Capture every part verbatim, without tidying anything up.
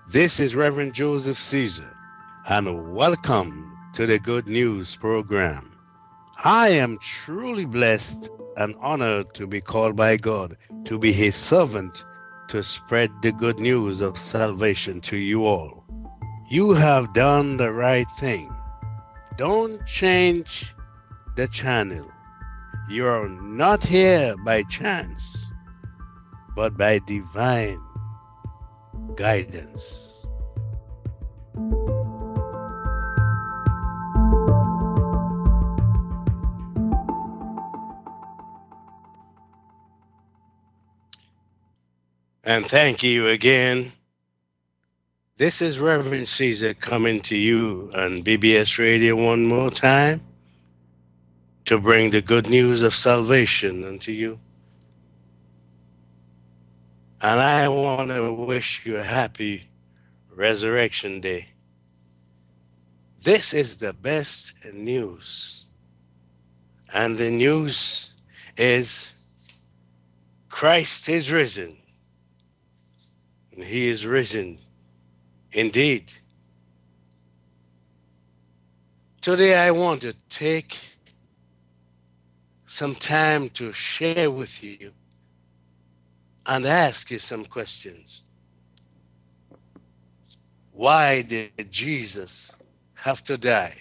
This is Reverend Joseph Caesar, and welcome to the Good News program. I am truly blessed and honored to be called by God to be His servant to spread the good news of salvation to you all. You have done the right thing. Don't change the channel. You are not here by chance, but by divine guidance. And thank you again. This is Reverend Caesar coming to you on B B S Radio one more time to bring the good news of salvation unto you. And I want to wish you a happy Resurrection Day. This is the best news. And the news is Christ is risen. And He is risen indeed. Today I want to take some time to share with you and ask you some questions. Why did Jesus have to die?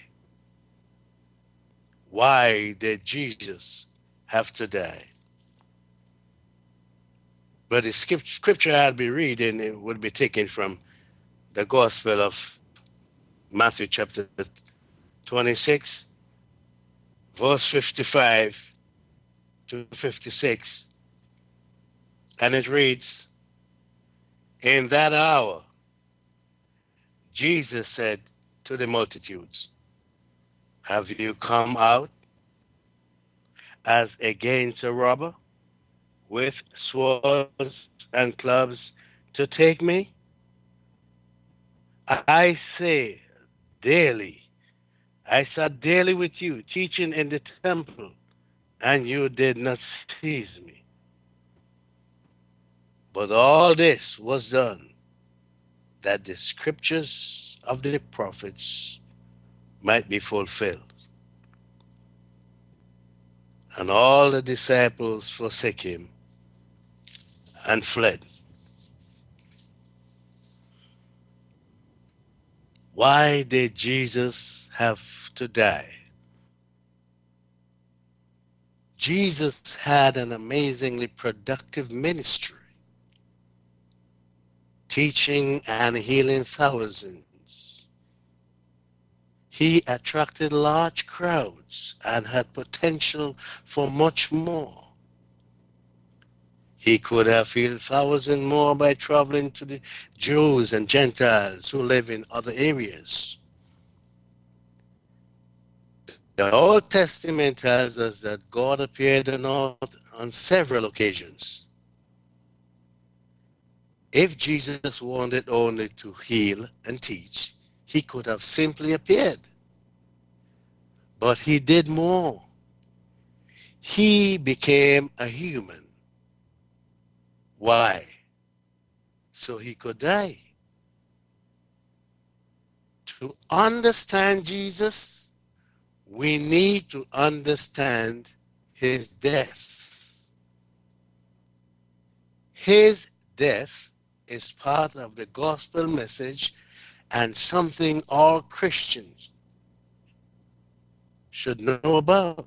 Why did Jesus have to die? But the scripture I'll be reading it will be taken from the Gospel of Matthew chapter twenty-six, verse fifty-five to fifty-six. And it reads, "In that hour, Jesus said to the multitudes, 'Have you come out as against a robber with swords and clubs to take me? I say daily, I sat daily with you, teaching in the temple, and you did not seize me. But all this was done, that the scriptures of the prophets might be fulfilled.' And all the disciples forsook him and fled." Why did Jesus have to die? Jesus had an amazingly productive ministry, teaching and healing thousands. He attracted large crowds and had potential for much more. He could have healed thousands more by traveling to the Jews and Gentiles who live in other areas. The Old Testament tells us that God appeared on earth on several occasions. If Jesus wanted only to heal and teach, He could have simply appeared. But He did more. He became a human. Why? So He could die. To understand Jesus, we need to understand His death. His death is part of the gospel message and something all Christians should know about.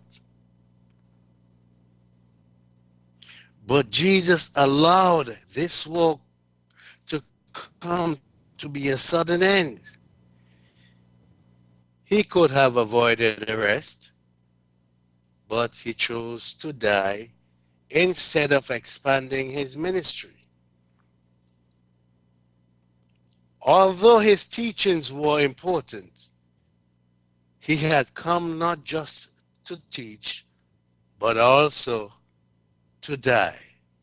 But Jesus allowed this work to come to be a sudden end. He could have avoided arrest, but He chose to die instead of expanding His ministry. Although His teachings were important, He had come not just to teach, but also to die.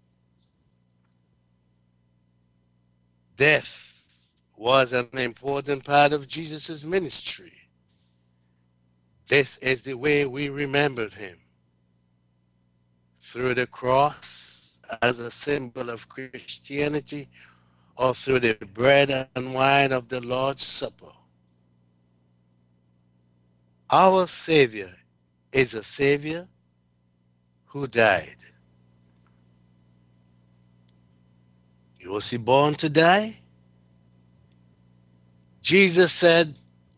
Death was an important part of Jesus' ministry. This is the way we remembered Him. Through the cross as a symbol of Christianity, or through the bread and wine of the Lord's Supper. Our Savior is a Savior who died. Was he born to die? Jesus said,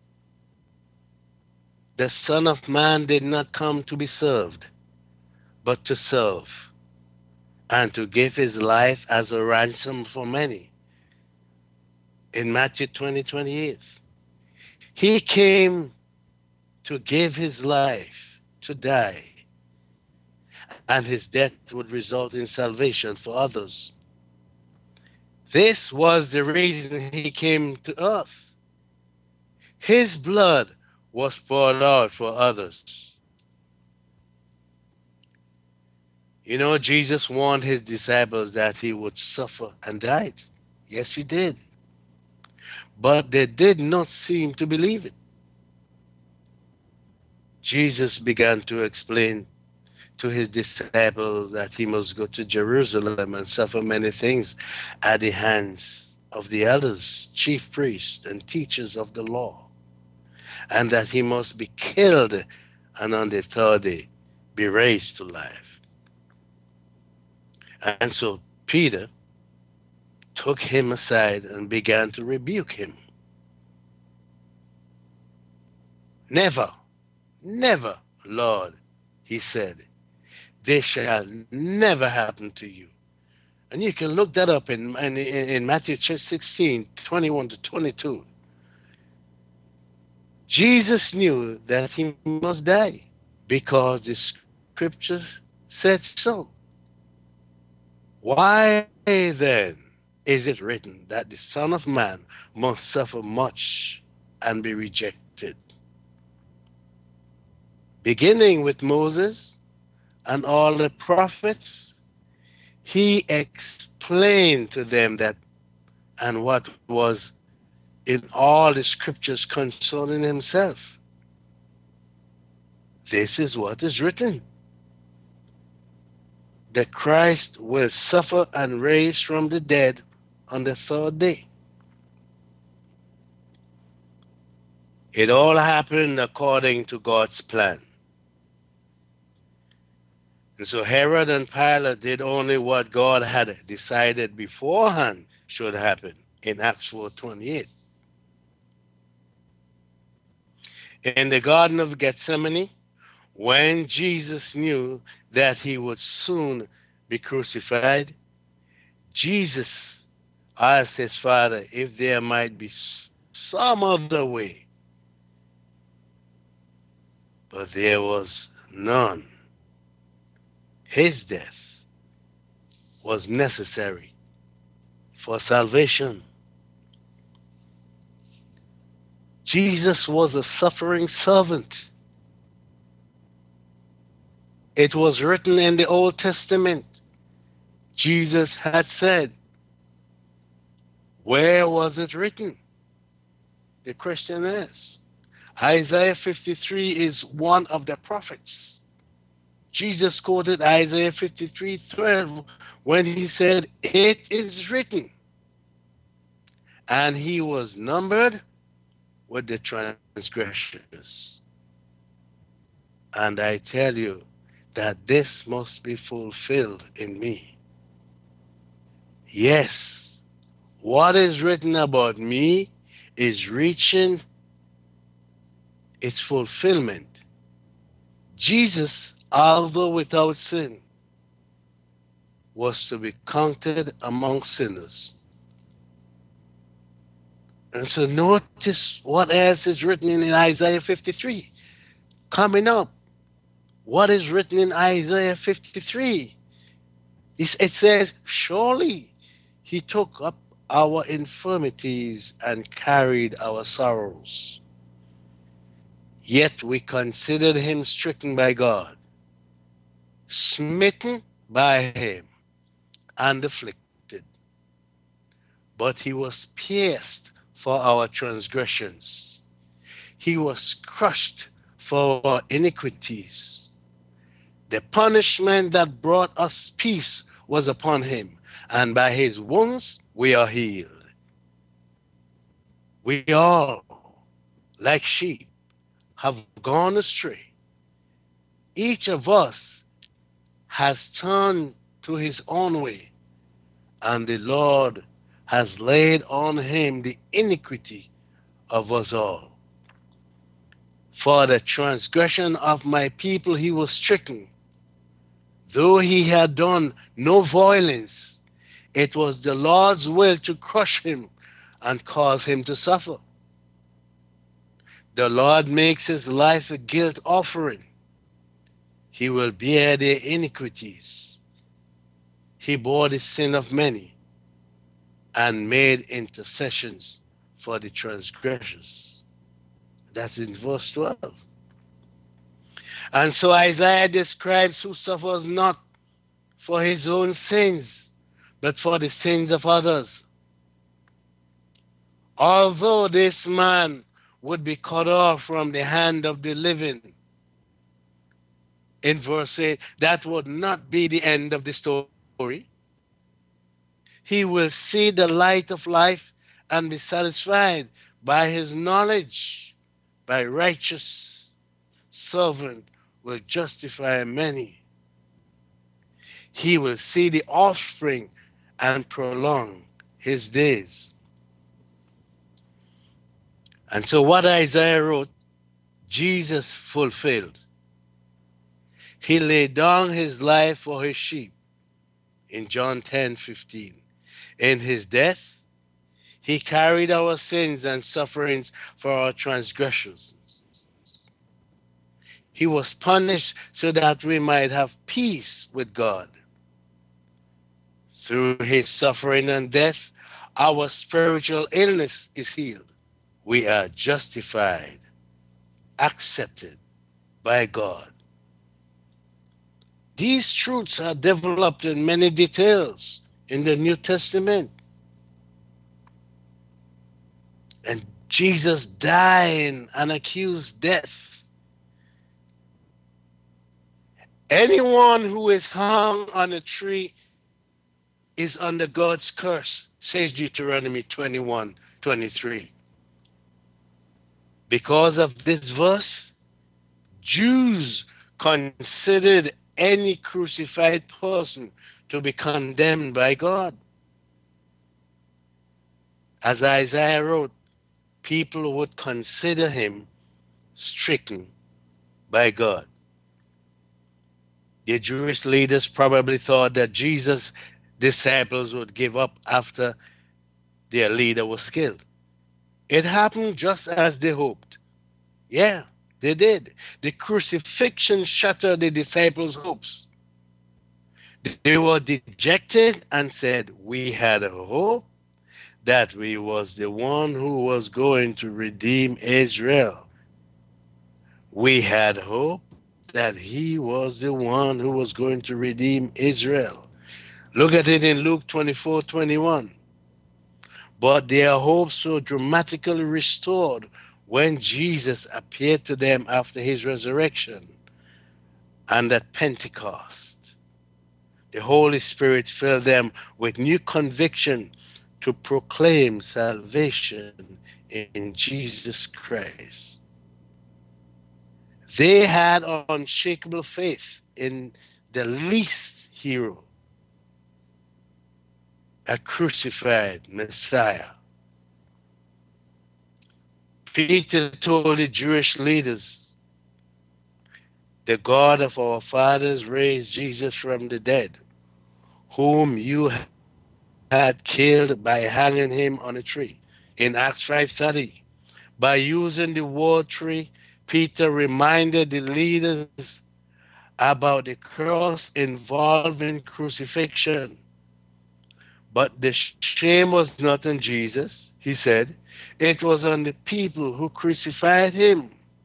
the Son of Man did not come to be served, but to serve, and to give his life as a ransom for many. In Matthew twenty, twenty-eight, he came to give his life, to die, and his death would result in salvation for others. This was the reason he came to earth. His blood was poured out for others. You know, Jesus warned his disciples that he would suffer and die. Yes, he did. But they did not seem to believe it. Jesus began to explain to his disciples that he must go to Jerusalem and suffer many things at the hands of the elders, chief priests, and teachers of the law, and that he must be killed and on the third day be raised to life. And so Peter took him aside and began to rebuke him. Never, never, Lord, he said, this shall never happen to you. And you can look that up in, in, in Matthew sixteen, twenty-one to twenty-two. Jesus knew that he must die because the scriptures said so. Why then is it written that the Son of Man must suffer much and be rejected? Beginning with Moses and all the prophets, he explained to them that and what was in all the scriptures concerning himself. This is what is written, that Christ will suffer and rise from the dead on the third day. It all happened according to God's plan. And so Herod and Pilate did only what God had decided beforehand should happen in Acts four twenty-eight. In the Garden of Gethsemane, when Jesus knew that he would soon be crucified, Jesus asked his Father if there might be some other way. But there was none. His death was necessary for salvation. Jesus was a suffering servant. It was written in the Old Testament. Jesus had said, where was it written? The question is, Isaiah fifty-three is one of the prophets. Jesus quoted Isaiah fifty-three twelve when he said, it is written. And he was numbered with the transgressors. And I tell you that this must be fulfilled in me. Yes, what is written about me is reaching its fulfillment. Jesus, although without sin, was to be counted among sinners. And so notice what else is written in Isaiah fifty-three. Coming up, what is written in Isaiah fifty-three? It says, surely he took up our infirmities and carried our sorrows. Yet we considered him stricken by God, smitten by him, and afflicted. But he was pierced for our transgressions. He was crushed for our iniquities. The punishment that brought us peace was upon him, and by his wounds we are healed. We all, like sheep, have gone astray. Each of us has turned to his own way, and the Lord has laid on him the iniquity of us all. For the transgression of my people he was stricken. Though he had done no violence, it was the Lord's will to crush him and cause him to suffer. The Lord makes his life a guilt offering. He will bear their iniquities. He bore the sin of many and made intercessions for the transgressors. That's in verse twelve. And so Isaiah describes who suffers not for his own sins, but for the sins of others. Although this man would be cut off from the hand of the living, in verse eight, that would not be the end of the story. He will see the light of life and be satisfied by his knowledge. By righteous servant will justify many. He will see the offspring and prolong his days. And so what Isaiah wrote, Jesus fulfilled. He laid down his life for his sheep in John ten fifteen. In his death, he carried our sins and sufferings for our transgressions. He was punished so that we might have peace with God. Through his suffering and death, our spiritual illness is healed. We are justified, accepted by God. These truths are developed in many details in the New Testament. And Jesus dying and accused death. Anyone who is hung on a tree is under God's curse, says Deuteronomy twenty-one twenty-three. Because of this verse, Jews considered any crucified person to be condemned by God. As Isaiah wrote, people would consider him stricken by God. The Jewish leaders probably thought that Jesus' disciples would give up after their leader was killed. It happened just as they hoped. Yeah, they did. The crucifixion shattered the disciples' hopes. They were dejected and said, we had a hope that we was the one who was going to redeem Israel. We had hope that he was the one who was going to redeem Israel. Look at it in Luke twenty-four twenty-one. But their hopes were dramatically restored when Jesus appeared to them after his resurrection and at Pentecost. The Holy Spirit filled them with new conviction to proclaim salvation in Jesus Christ. They had unshakable faith in the least hero, a crucified Messiah. Peter told the Jewish leaders, the God of our fathers raised Jesus from the dead, whom you had killed by hanging him on a tree. In Acts five thirty, by using the word tree, Peter reminded the leaders about the cross involving crucifixion. But the shame was not on Jesus, he said. It was on the people who crucified him.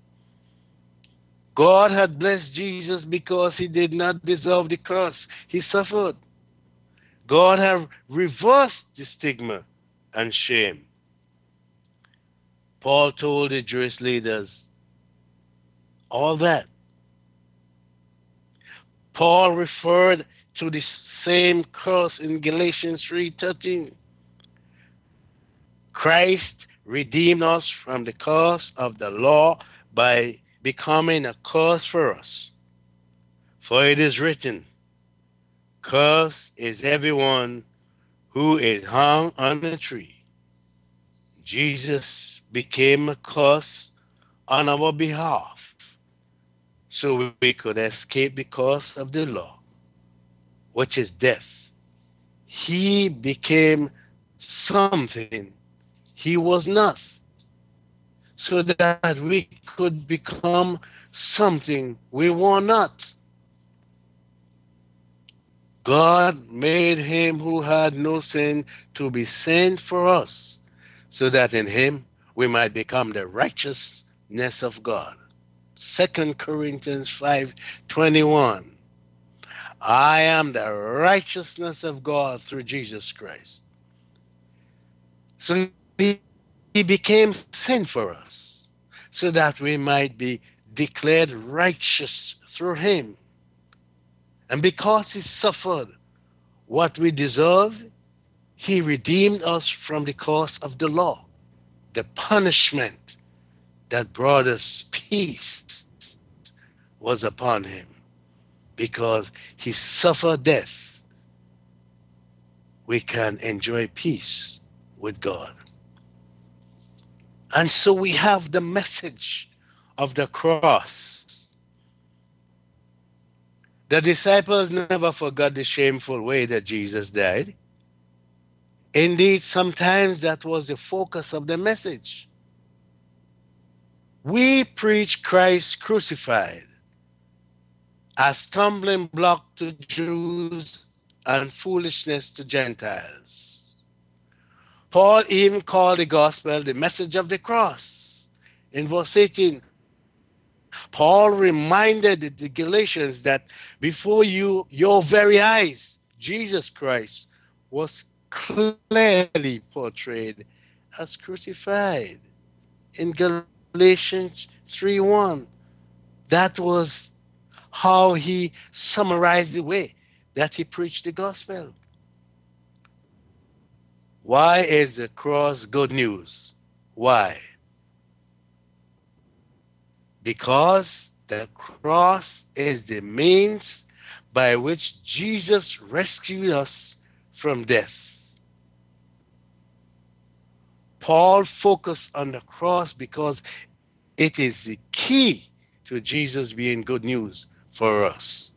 God had blessed Jesus because he did not deserve the curse he suffered. God had reversed the stigma and shame. Paul told the Jewish leaders all that. Paul referred to the same curse in Galatians three thirteen. Christ redeemed us from the curse of the law by becoming a curse for us. For it is written, cursed is everyone who is hung on a tree. Jesus became a curse on our behalf so we could escape the curse of the law, which is death. He became something he was not, so that we could become something we were not. God made him who had no sin to be sin for us, so that in him we might become the righteousness of God. Second Corinthians five twenty-one. I am the righteousness of God through Jesus Christ. So he, he became sin for us, so that we might be declared righteous through him. And because he suffered what we deserve, he redeemed us from the curse of the law, the punishment that brought us peace was upon him. Because he suffered death, we can enjoy peace with God. And so we have the message of the cross. The disciples never forgot the shameful way that Jesus died. Indeed, sometimes that was the focus of the message. We preach Christ crucified, a stumbling block to Jews and foolishness to Gentiles. Paul even called the gospel the message of the cross. In verse eighteen, Paul reminded the Galatians that before you, your very eyes, Jesus Christ was clearly portrayed as crucified. In Galatians three one, that was how he summarized the way that he preached the gospel. Why is the cross good news? Why? Because the cross is the means by which Jesus rescued us from death. Paul focused on the cross because it is the key to Jesus being good news for us.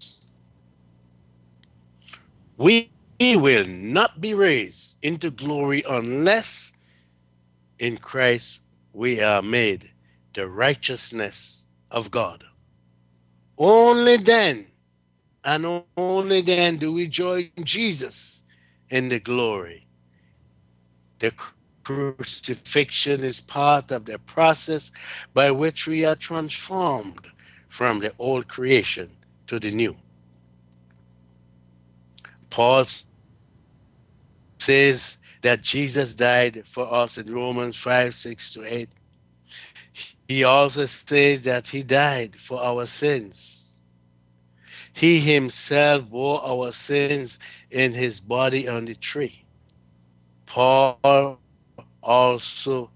We will not be raised into glory unless in Christ we are made the righteousness of God. Only then, and only then, do we join Jesus in the glory. The crucifixion is part of the process by which we are transformed from the old creation to the new. Paul says that Jesus died for us in Romans five, six to eight. He also says that he died for our sins. He himself bore our sins in his body on the tree. Paul also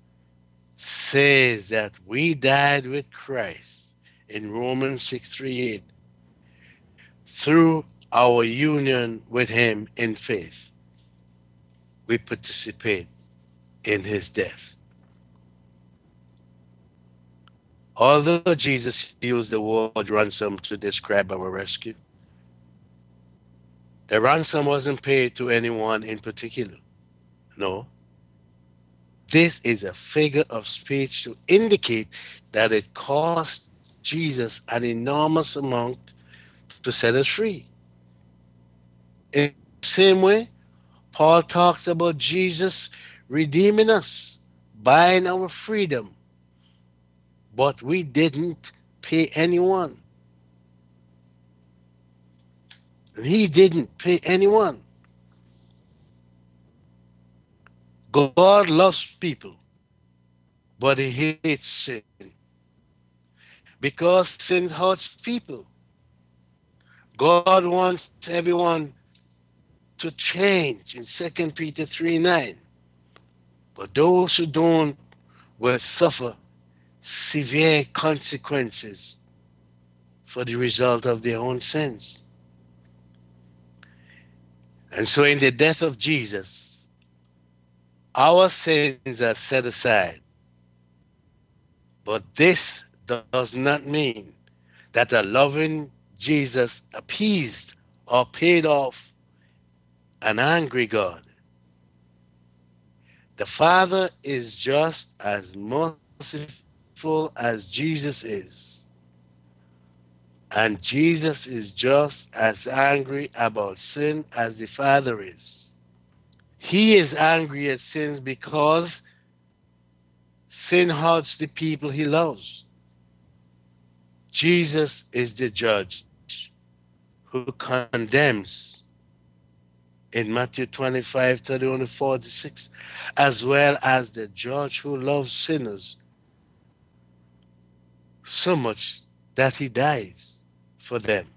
says that we died with Christ in Romans six, three, eight through our union with him in faith. We participate in his death. Although Jesus used the word ransom to describe our rescue, the ransom wasn't paid to anyone in particular. No. This is a figure of speech to indicate that it cost Jesus an enormous amount to set us free. In the same way, Paul talks about Jesus redeeming us, buying our freedom, but we didn't pay anyone. He didn't pay anyone. God loves people, but he hates sin. Because sin hurts people, God wants everyone to change in Second Peter three nine. But those who don't will suffer severe consequences for the result of their own sins. And so in the death of Jesus, our sins are set aside. But this does not mean that a loving Jesus appeased or paid off an angry God. The Father is just as merciful as Jesus is. And Jesus is just as angry about sin as the Father is. He is angry at sins because sin hurts the people he loves. Jesus is the judge who condemns in Matthew twenty-five, thirty-one to forty-six, as well as the judge who loves sinners so much that he dies for them.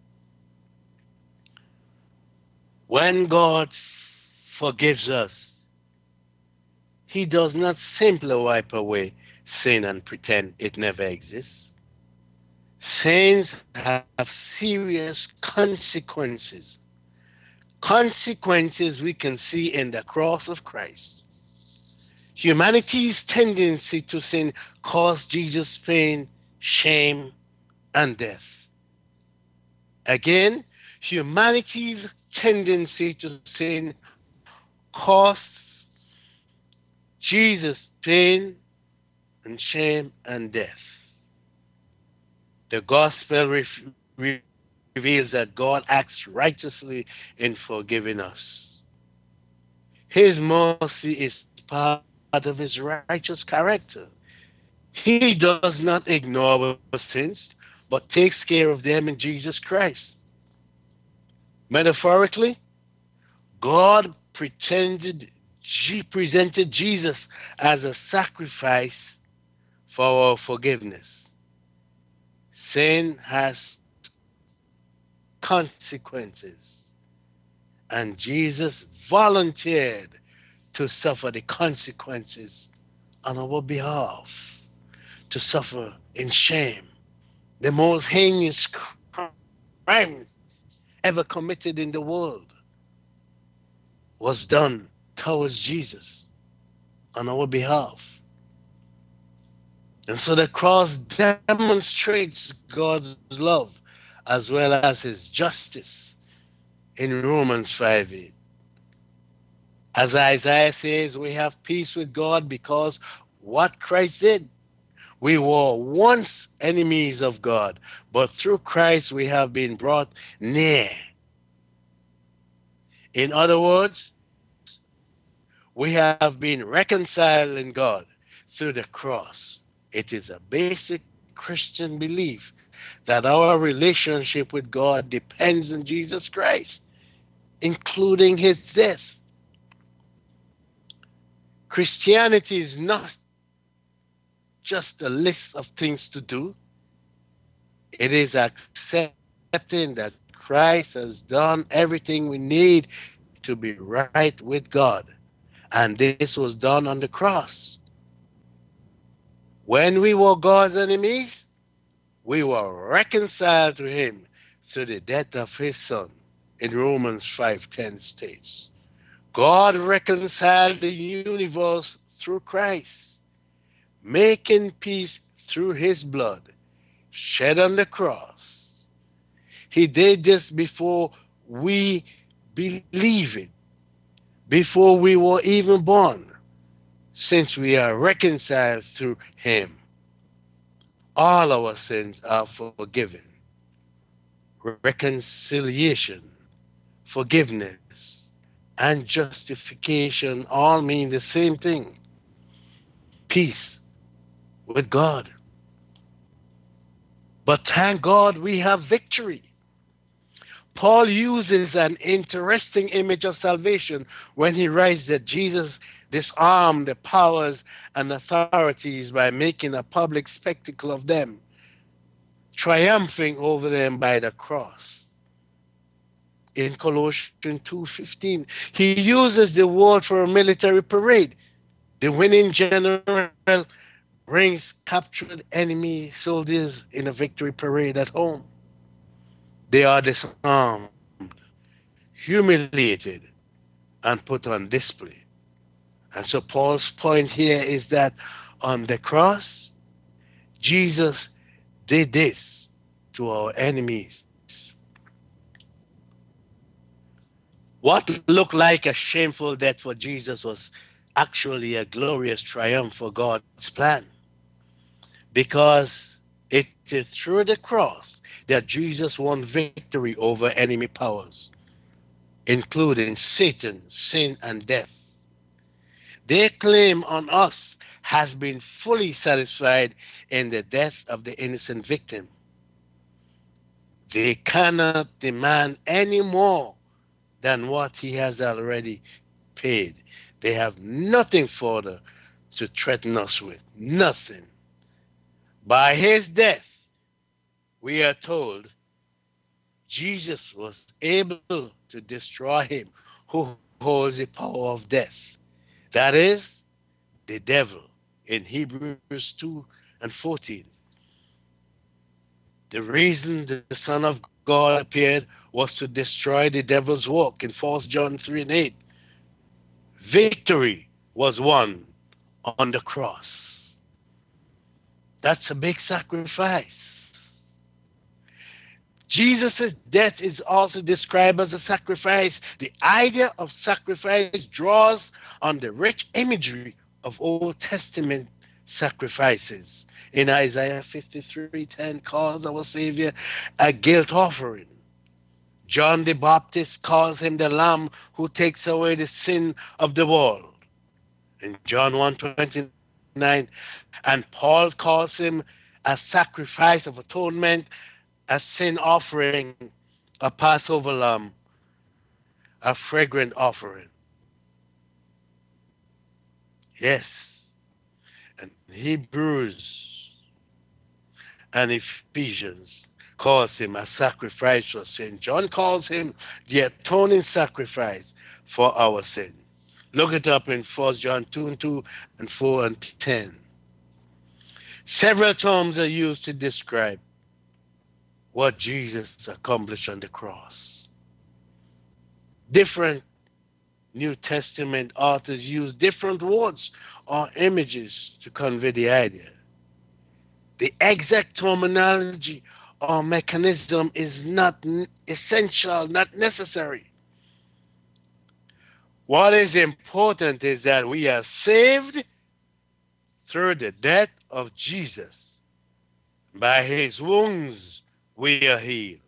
When God forgives us, he does not simply wipe away sin and pretend it never exists. Sins have serious consequences. Consequences we can see in the cross of Christ. Humanity's tendency to sin caused Jesus pain, shame, and death. Again, humanity's tendency to sin costs Jesus pain and shame and death. The gospel re- reveals that God acts righteously in forgiving us. His mercy is part of his righteous character. He does not ignore our sins, but takes care of them in Jesus Christ. Metaphorically, God pretended, presented Jesus as a sacrifice for our forgiveness. Sin has consequences, and Jesus volunteered to suffer the consequences on our behalf, to suffer in shame. The most heinous crime ever committed in the world was done towards Jesus on our behalf. And so the cross demonstrates God's love as well as his justice in Romans five eight. As Isaiah says, we have peace with God because what Christ did. We were once enemies of God, but through Christ we have been brought near. In other words, we have been reconciled in God through the cross. It is a basic Christian belief that our relationship with God depends on Jesus Christ, including his death. Christianity is not just a list of things to do. It is accepting that Christ has done everything we need to be right with God. And this was done on the cross. When we were God's enemies, we were reconciled to him through the death of his Son. In Romans five ten states, God reconciled the universe through Christ, making peace through his blood shed on the cross. He did this before we believed it, before we were even born, since we are reconciled through him. All our sins are forgiven. Reconciliation, forgiveness, and justification all mean the same thing: peace with God. But thank God we have victory. Paul uses an interesting image of salvation when he writes that Jesus disarmed the powers and authorities by making a public spectacle of them, triumphing over them by the cross. In Colossians two fifteen, he uses the word for a military parade. The winning general brings captured enemy soldiers in a victory parade at home. They are disarmed, humiliated, and put on display. And so Paul's point here is that on the cross, Jesus did this to our enemies. What looked like a shameful death for Jesus was actually a glorious triumph for God's plan. Because it is through the cross that Jesus won victory over enemy powers, including Satan, sin, and death. Their claim on us has been fully satisfied in the death of the innocent victim. They cannot demand any more than what he has already paid. They have nothing further to threaten us with. Nothing. By his death, we are told Jesus was able to destroy him who holds the power of death. That is, the devil, in Hebrews two and fourteen. The reason the Son of God appeared was to destroy the devil's work in First John three and eight. Victory was won on the cross. That's a big sacrifice. Jesus' death is also described as a sacrifice. The idea of sacrifice draws on the rich imagery of Old Testament sacrifices. In Isaiah fifty-three ten calls our Savior a guilt offering. John the Baptist calls him the Lamb who takes away the sin of the world. In John one twenty-nine, and Paul calls him a sacrifice of atonement, a sin offering, a Passover lamb, a fragrant offering. Yes, and Hebrews and Ephesians calls him a sacrifice for sin. John calls him the atoning sacrifice for our sins. Look it up in First John two and two and four and ten. Several terms are used to describe what Jesus accomplished on the cross. Different New Testament authors use different words or images to convey the idea. The exact terminology or mechanism is not essential, not necessary. What is important is that we are saved through the death of Jesus. By his wounds we are healed.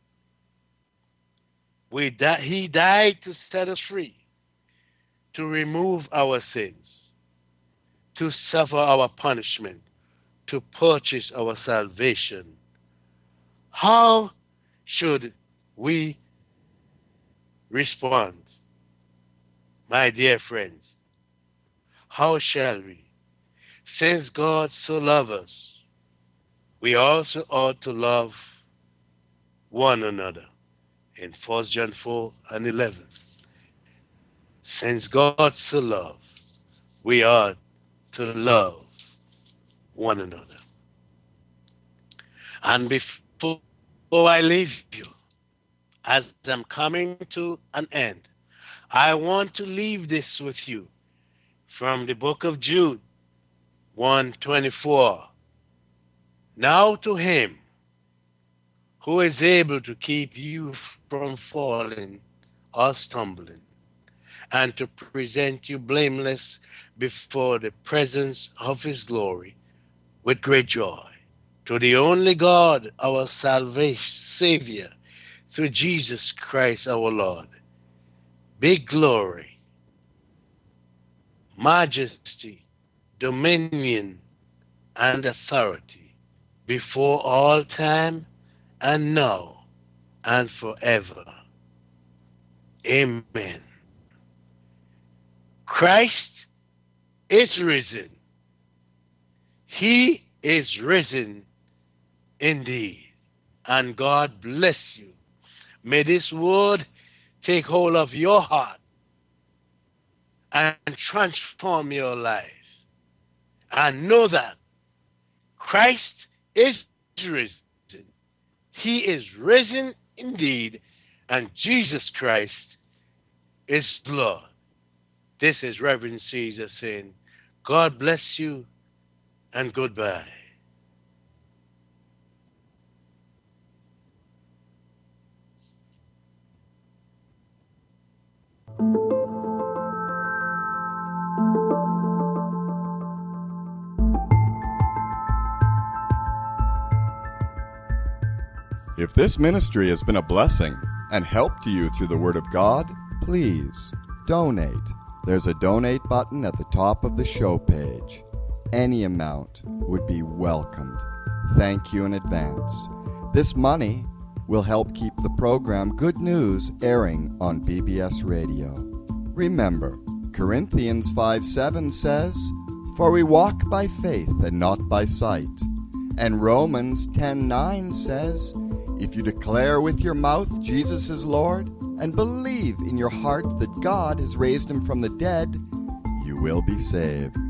We di- he died to set us free, to remove our sins, to suffer our punishment, to purchase our salvation. How should we respond, my dear friends? How shall we? Since God so loved us, we also ought to love one another. In First John four and eleven. Since God so loved, we ought to love one another. And before I leave you, as I'm coming to an end, I want to leave this with you from the book of Jude one twenty-four. Now to him who is able to keep you from falling or stumbling, and to present you blameless before the presence of his glory with great joy. To the only God, our salvation, Savior, through Jesus Christ our Lord, big glory, majesty, dominion, and authority before all time and now and forever. Amen. Christ is risen. He is risen indeed. And God bless you. May this word take hold of your heart and transform your life. And know that Christ is risen. He is risen indeed, and Jesus Christ is Lord. This is Reverend Caesar saying, God bless you and goodbye. If this ministry has been a blessing and helped to you through the Word of God, please donate. There's a donate button at the top of the show page. Any amount would be welcomed. Thank you in advance. This money will help keep the program Good News airing on B B S Radio. Remember, Corinthians five seven says, For we walk by faith and not by sight. And Romans ten nine says, If you declare with your mouth Jesus is Lord, and believe in your heart that God has raised him from the dead, you will be saved.